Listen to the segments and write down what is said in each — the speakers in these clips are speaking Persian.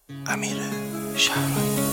امیر شهرانی.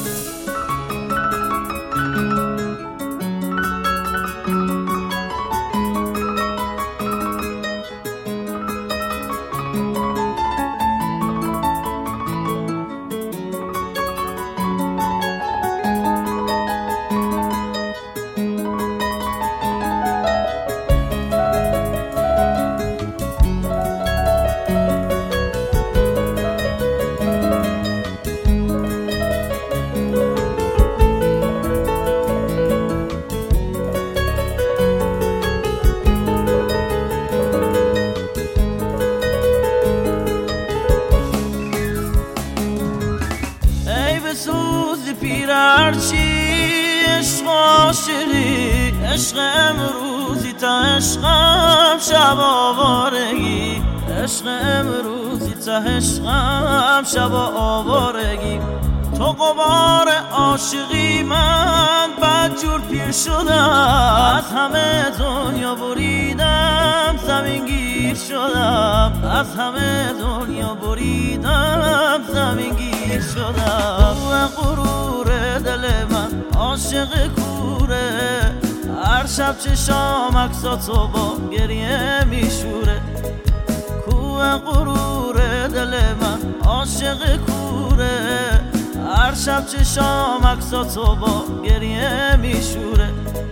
سوزی پیرارچی عشق عاشقی، عشق امروزی تا عشقم شب آوارگی، عشق امروزی تا عشقم شب آوارگی. تو غبار عاشقی من بدجور پیر شدم، از همه دنیا بریدم زمین گیر شدم، از همه دنیا بریدم زمین گیر شدم. و غرور دل من عاشق کوره، هر شب چشام عکساتو با گریه میشوره. کوه غرور دل من عاشق کوره، هر شب چشام عکساتو با گریه میشوره.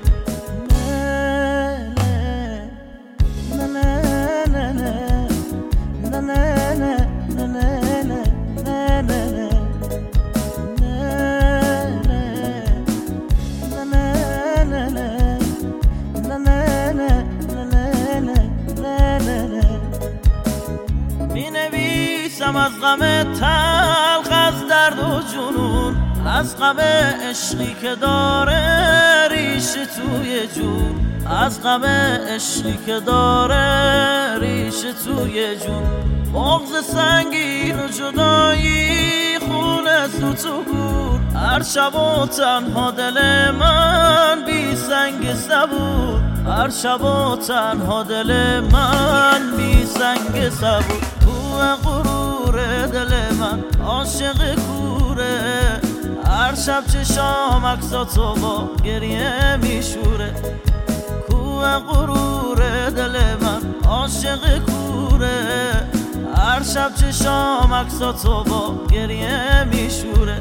مینویسم از غم تلخ، از درد و جنون، از غم عشقی که داره ریشه توی جون، از غم عشقی که داره ریشه توی جون. بغض سنگین و جدایی خونه زود تو گور، هر شب و تنها دل من بی سنگ صبور، هر شب و تنها دل من بی سنگ صبور. تو غرور دل من عاشق کوره، هر شب چشام عکساتو با گریه میشوره. کوه غرور دل من عاشق کوره، هر شب چشام عکساتو با گریه میشوره.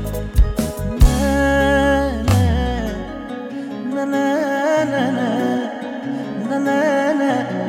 نه نه نه نه نه نه نه نه